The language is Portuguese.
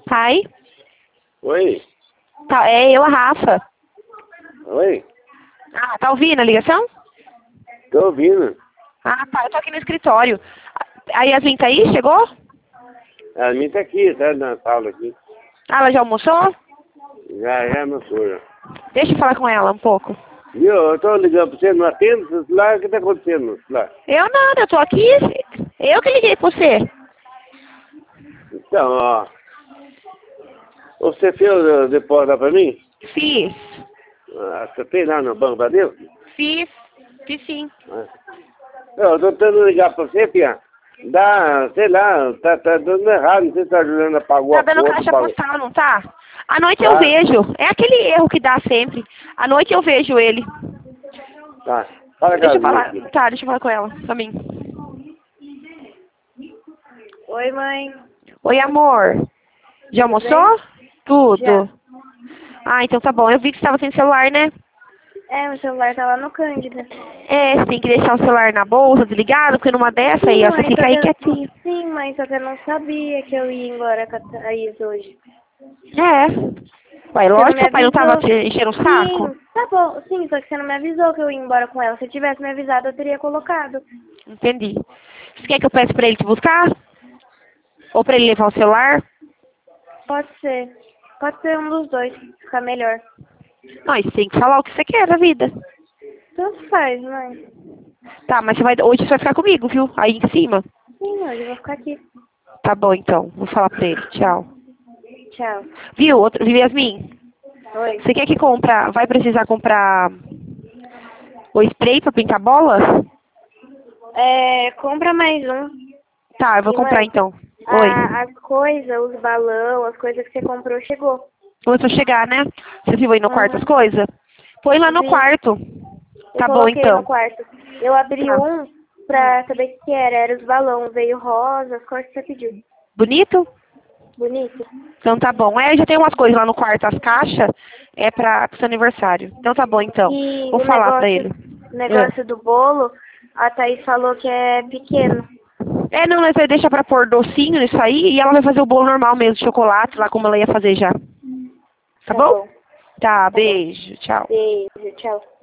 Pai? Oi? Tá, é eu, a Rafa. Oi? Ah, tá ouvindo a ligação? Tô ouvindo. Ah, tá, eu tô aqui no escritório. A Yasmin tá aí? Chegou? A minha tá aqui, tá na sala aqui. Ah, ela já almoçou? Já não sou já. Deixa eu falar com ela um pouco. Viu? Eu tô ligando pra você, não atende o celular, o que tá acontecendo no celular? Eu nada, eu tô aqui. Eu que liguei pra você. Então, ó. Você fez o depósito lá pra mim? Fiz. Ah, você fez lá no Banco Bradesco? Fiz sim. Ah. Eu tô tentando ligar pra você, Pia. Dá, sei lá, tá dando errado, não sei se tá ajudando a pagar Tá a dando conta, caixa pagou. postal, não tá? À noite eu Tá, vejo. É aquele erro que dá sempre. À noite eu vejo ele. tá. Fala, Deixa eu Casinha, falar. aqui. Tá, deixa eu falar com ela. Pra mim. Oi, mãe. Oi, amor. Já Tudo almoçou? bem? Já. Tudo. Ah, então tá bom. Eu vi que você tava sem celular, né? É, meu celular tá lá no Cândida. É, você tem que deixar o celular na bolsa, desligado, porque numa dessa aí, Sim, ó, você mãe, fica só que aí quietinho. sim, mãe, só que eu não sabia que eu ia embora com a Thaís hoje. É. Ué, Você não lógico, me seu pai não tava te avisou. enchendo o saco? Sim, tá bom. Sim, só que você não me avisou que eu ia embora com ela. Se eu tivesse me avisado, eu teria colocado. Entendi. Você quer que eu peça pra ele te buscar? Ou pra ele levar o celular? Pode ser. Pode ser um dos dois. Ficar melhor. Não, você tem que falar o que você quer da vida. Tanto faz, mãe. Tá, mas hoje você vai ficar comigo, viu? Aí em cima. Sim, hoje eu vou ficar aqui. Tá bom, então. Vou falar pra ele. Tchau. Tchau. Viu, Yasmin? Oi. Você quer que comprar... Vai precisar comprar o spray pra pintar bola? É, compra mais um. Tá, eu vou E, comprar mãe, então. Oi. as coisas, os balão, as coisas que você comprou, chegou. Começou a chegar, né? Você viu aí no quarto as Uhum. coisas? Põe lá no Vi. quarto. Eu Tá bom, coloquei no então. quarto. Eu abri Tá. um pra saber o que era. Era os balões. Veio rosa, as cores que você pediu. Bonito? Bonito. Então tá bom. É, já tem umas coisas lá no quarto, as caixas, é pro seu aniversário. Então tá bom, então. E Vou falar pra ele. o negócio do bolo, a Thaís falou que é pequeno. É, não, nós vai deixar pra pôr docinho nisso aí e ela vai fazer o bolo normal mesmo, de chocolate, lá como ela ia fazer já. Tá Tá bom? bom. Tá, Tá bom. beijo, tchau. Beijo, tchau.